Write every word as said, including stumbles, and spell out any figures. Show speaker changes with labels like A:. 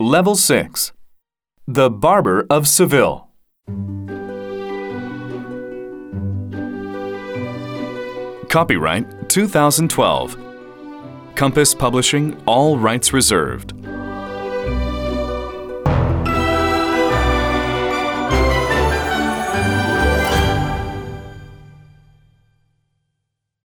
A: Level six. The Barber of Seville. Copyright two thousand twelve. Compass Publishing, all rights reserved.